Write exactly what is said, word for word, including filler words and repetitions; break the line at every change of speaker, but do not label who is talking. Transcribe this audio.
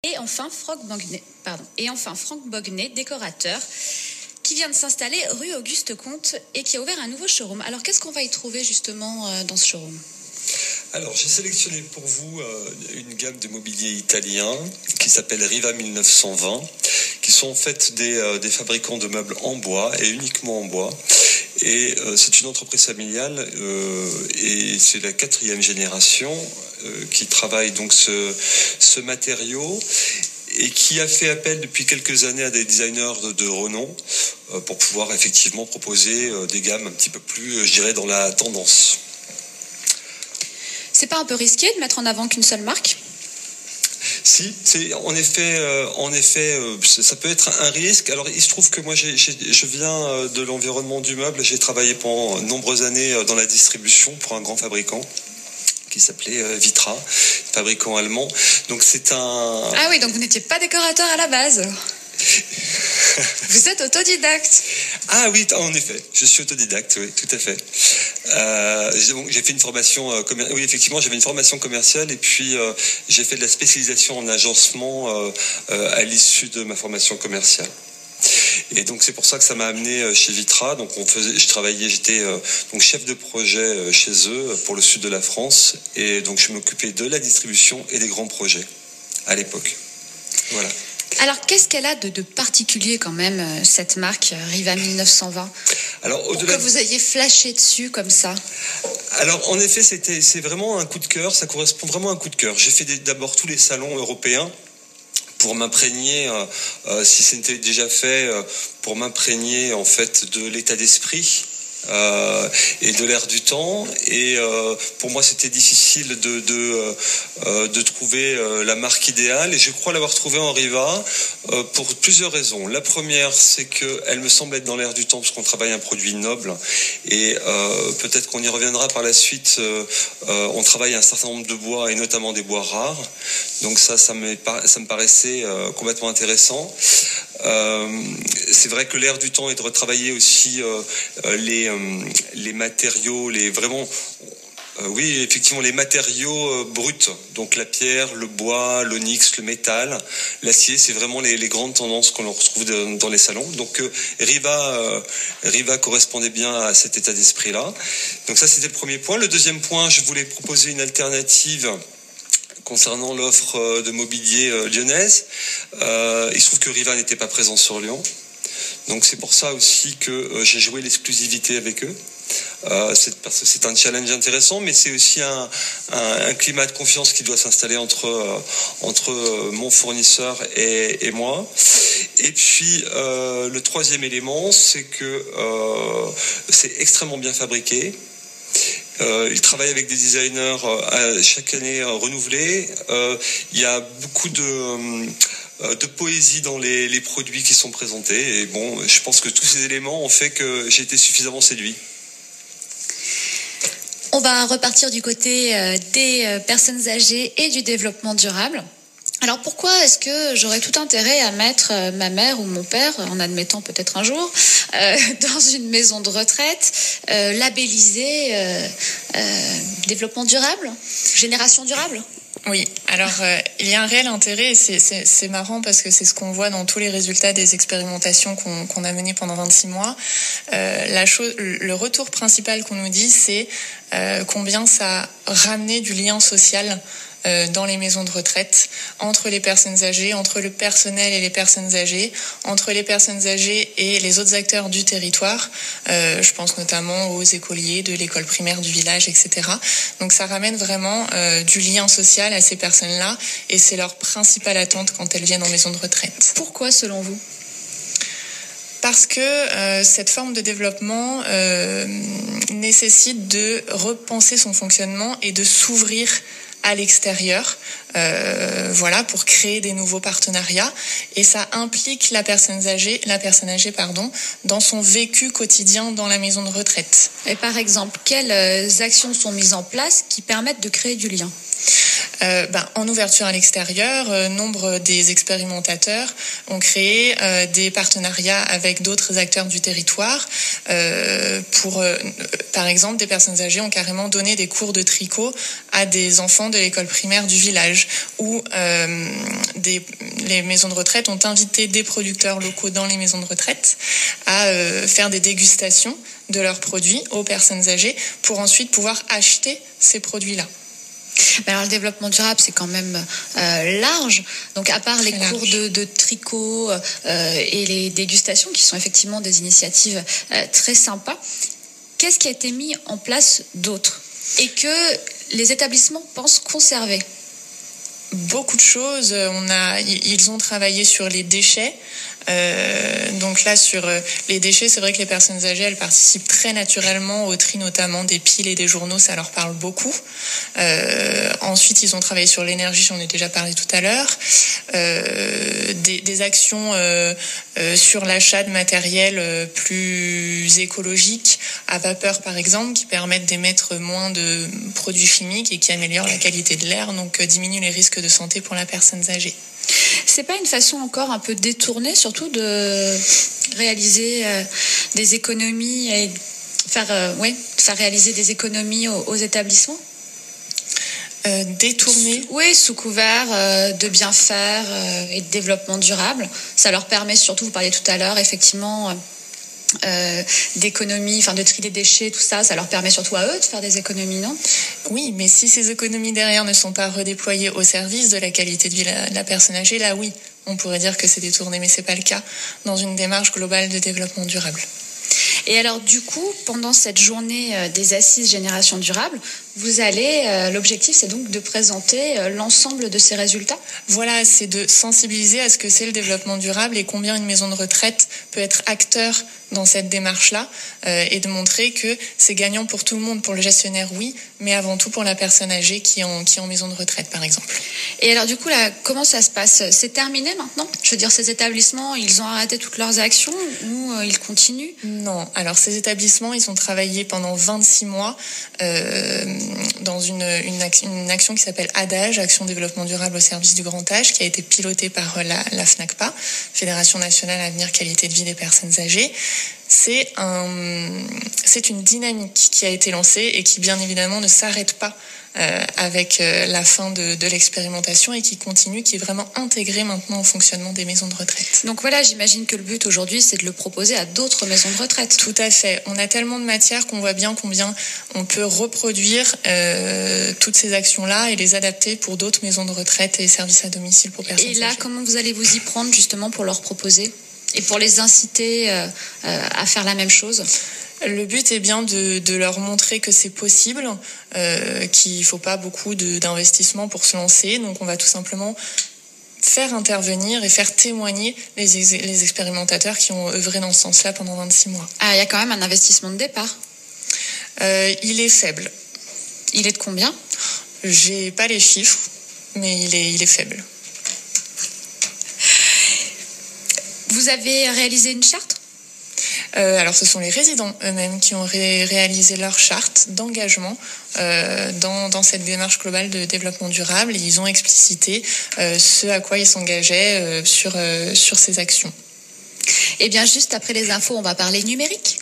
Et enfin, Franck Bognet, pardon, et enfin, Franck Bognet, décorateur, qui vient de s'installer rue Auguste Comte et qui a ouvert un nouveau showroom. Alors, qu'est-ce qu'on va y trouver justement euh, dans ce showroom ?
Alors, j'ai sélectionné pour vous euh, une gamme de mobilier italien qui s'appelle Riva mille neuf cent vingt, qui sont en fait des, euh, des fabricants de meubles en bois et uniquement en bois. Et euh, c'est une entreprise familiale euh, et c'est la quatrième génération euh, qui travaille donc ce, ce matériau et qui a fait appel depuis quelques années à des designers de, de renom euh, pour pouvoir effectivement proposer euh, des gammes un petit peu plus, euh, je dirais, dans la tendance.
C'est pas un peu risqué de mettre en avant qu'une seule marque ?
Si, c'est en effet, euh, en effet, euh, ça peut être un risque. Alors, il se trouve que moi, j'ai, j'ai, je viens de l'environnement du meuble. J'ai travaillé pendant de nombreuses années dans la distribution pour un grand fabricant qui s'appelait Vitra, fabricant allemand. Donc, c'est un.
Ah oui, donc vous n'étiez pas décorateur à la base. Vous êtes autodidacte.
Ah oui, en effet, je suis autodidacte, oui, tout à fait. Euh, j'ai fait une formation, euh, commer- oui, effectivement, j'avais une formation commerciale et puis euh, j'ai fait de la spécialisation en agencement euh, euh, à l'issue de ma formation commerciale. Et donc c'est pour ça que ça m'a amené chez Vitra. Donc on faisait, je travaillais, j'étais euh, donc chef de projet chez eux pour le sud de la France et donc je m'occupais de la distribution et des grands projets à l'époque. Voilà.
Alors, qu'est-ce qu'elle a de, de particulier quand même, cette marque Riva mille neuf cent vingt ?
Alors,
pour
au-delà
que vous ayez flashé dessus comme ça.
Alors, en effet, c'était, c'est vraiment un coup de cœur, ça correspond vraiment à un coup de cœur. J'ai fait des, d'abord tous les salons européens pour m'imprégner, euh, euh, si c'était déjà fait, euh, pour m'imprégner en fait de l'état d'esprit. Euh, et de l'air du temps et euh, pour moi c'était difficile de de, euh, de trouver euh, la marque idéale et je crois l'avoir trouvée en Riva euh, pour plusieurs raisons. La première, c'est que elle me semble être dans l'air du temps parce qu'on travaille un produit noble et euh, peut-être qu'on y reviendra par la suite. Euh, euh, on travaille un certain nombre de bois et notamment des bois rares, donc ça ça me ça me paraissait euh, complètement intéressant. Euh, c'est vrai que l'air du temps est de retravailler aussi euh, les euh, les matériaux, les vraiment euh, oui effectivement les matériaux euh, bruts, donc la pierre, le bois, l'onyx, le métal, l'acier, c'est vraiment les, les grandes tendances qu'on retrouve de, dans les salons. Donc euh, Riva euh, Riva correspondait bien à cet état d'esprit là. Donc ça c'était le premier point. Le deuxième point, je voulais proposer une alternative concernant l'offre de mobilier euh, lyonnaise. Euh, il se trouve que Riva n'était pas présent sur Lyon. Donc c'est pour ça aussi que euh, j'ai joué l'exclusivité avec eux. Euh, c'est parce que c'est un challenge intéressant, mais c'est aussi un, un, un climat de confiance qui doit s'installer entre, euh, entre euh, mon fournisseur et, et moi. Et puis euh, le troisième élément, c'est que euh, c'est extrêmement bien fabriqué. Euh, il travaille avec des designers euh, chaque année euh, renouvelés. Euh, il y a beaucoup de, euh, de poésie dans les, les produits qui sont présentés. Et bon, je pense que tous ces éléments ont fait que j'ai été suffisamment séduit.
On va repartir du côté euh, des euh, personnes âgées et du développement durable. Alors pourquoi est-ce que j'aurais tout intérêt à mettre euh, ma mère ou mon père, en admettant peut-être un jour, euh, dans une maison de retraite euh, labellisée euh, euh, développement durable, génération durable ?
Oui, alors euh, il y a un réel intérêt et c'est, c'est, c'est marrant parce que c'est ce qu'on voit dans tous les résultats des expérimentations qu'on, qu'on a menées pendant vingt-six mois. Euh, la chose, le retour principal qu'on nous dit, c'est euh, combien ça a ramené du lien social Euh, dans les maisons de retraite, entre les personnes âgées, entre le personnel et les personnes âgées, entre les personnes âgées et les autres acteurs du territoire. Euh, je pense notamment aux écoliers de l'école primaire du village, et cetera. Donc ça ramène vraiment euh, du lien social à ces personnes-là et c'est leur principale attente quand elles viennent en maison de retraite.
Pourquoi selon vous ?
Parce que euh, cette forme de développement euh, nécessite de repenser son fonctionnement et de s'ouvrir à l'extérieur, euh, voilà, pour créer des nouveaux partenariats. Et ça implique la personne âgée, la personne âgée, pardon, dans son vécu quotidien dans la maison de retraite.
Et par exemple, quelles actions sont mises en place qui permettent de créer du lien ?
Euh, ben, en ouverture à l'extérieur, euh, nombre des expérimentateurs ont créé euh, des partenariats avec d'autres acteurs du territoire. Euh, pour, euh, par exemple, des personnes âgées ont carrément donné des cours de tricot à des enfants de l'école primaire du village, où euh, des, les maisons de retraite ont invité des producteurs locaux dans les maisons de retraite à euh, faire des dégustations de leurs produits aux personnes âgées pour ensuite pouvoir acheter ces produits-là.
Mais alors le développement durable, c'est quand même euh, large. Donc à part les cours de, de tricot euh, et les dégustations, qui sont effectivement des initiatives euh, très sympas, qu'est-ce qui a été mis en place d'autre et que les établissements pensent conserver?
Beaucoup de choses. On a, ils ont travaillé sur les déchets. Euh, donc là, sur les déchets, c'est vrai que les personnes âgées, elles participent très naturellement au tri, notamment des piles et des journaux, ça leur parle beaucoup. Euh, ensuite, ils ont travaillé sur l'énergie, j'en ai déjà parlé tout à l'heure. Euh, des, des actions euh, euh, sur l'achat de matériel euh, plus écologique, à vapeur par exemple, qui permettent d'émettre moins de produits chimiques et qui améliorent la qualité de l'air, donc euh, diminuent les risques de santé pour la personne âgée.
C'est pas une façon encore un peu détournée, surtout de réaliser euh, des économies et faire, euh, ouais, faire réaliser des économies aux, aux établissements?
Euh, détourner.
Oui, sous couvert euh, de bien faire euh, et de développement durable. Ça leur permet surtout, vous parliez tout à l'heure, effectivement, euh, euh, d'économie, enfin de tri des déchets, tout ça, ça leur permet surtout à eux de faire des économies, non?
Oui, mais si ces économies derrière ne sont pas redéployées au service de la qualité de vie de la personne âgée, là oui, on pourrait dire que c'est détourné, mais c'est pas le cas dans une démarche globale de développement durable.
Et alors du coup, pendant cette journée des Assises Génération Durable, vous allez, euh, l'objectif c'est donc de présenter euh, l'ensemble de ces résultats?
Voilà, c'est de sensibiliser à ce que c'est le développement durable et combien une maison de retraite peut être acteur dans cette démarche-là euh, et de montrer que c'est gagnant pour tout le monde, pour le gestionnaire oui, mais avant tout pour la personne âgée qui est en, qui est en maison de retraite par exemple.
Et alors du coup là, comment ça se passe? C'est terminé maintenant? Je veux dire, ces établissements, ils ont arrêté toutes leurs actions ou euh, ils continuent?
Non, alors ces établissements, ils ont travaillé pendant vingt-six mois euh, dans une, une, action, une action qui s'appelle ADAGE, Action Développement Durable au service du grand âge, qui a été pilotée par la, la FNACPA, Fédération Nationale Avenir Qualité de Vie des Personnes Âgées. C'est, un, c'est une dynamique qui a été lancée et qui bien évidemment ne s'arrête pas euh, avec euh, la fin de, de l'expérimentation et qui continue, qui est vraiment intégrée maintenant au fonctionnement des maisons de retraite.
Donc voilà, j'imagine que le but aujourd'hui, c'est de le proposer à d'autres maisons de retraite.
Tout à fait. On a tellement de matière qu'on voit bien combien on peut reproduire euh, toutes ces actions-là et les adapter pour d'autres maisons de retraite et services à domicile pour personnes âgées.
Et là, comment vous allez vous y prendre justement pour leur proposer et pour les inciter euh, euh, à faire la même chose?
Le but est bien de, de leur montrer que c'est possible, euh, qu'il ne faut pas beaucoup de, d'investissement pour se lancer. Donc on va tout simplement faire intervenir et faire témoigner les, les expérimentateurs qui ont œuvré dans ce sens-là pendant vingt-six mois.
Ah, il y a quand même un investissement de départ.
Euh, il est faible.
Il est de combien?
J'ai pas les chiffres, mais il est, il est faible.
Vous avez réalisé une charte?
Euh, alors, ce sont les résidents eux-mêmes qui ont ré- réalisé leur charte d'engagement euh, dans, dans cette démarche globale de développement durable et ils ont explicité euh, ce à quoi ils s'engageaient euh, sur, euh, sur ces actions.
Eh bien, juste après les infos, on va parler numérique.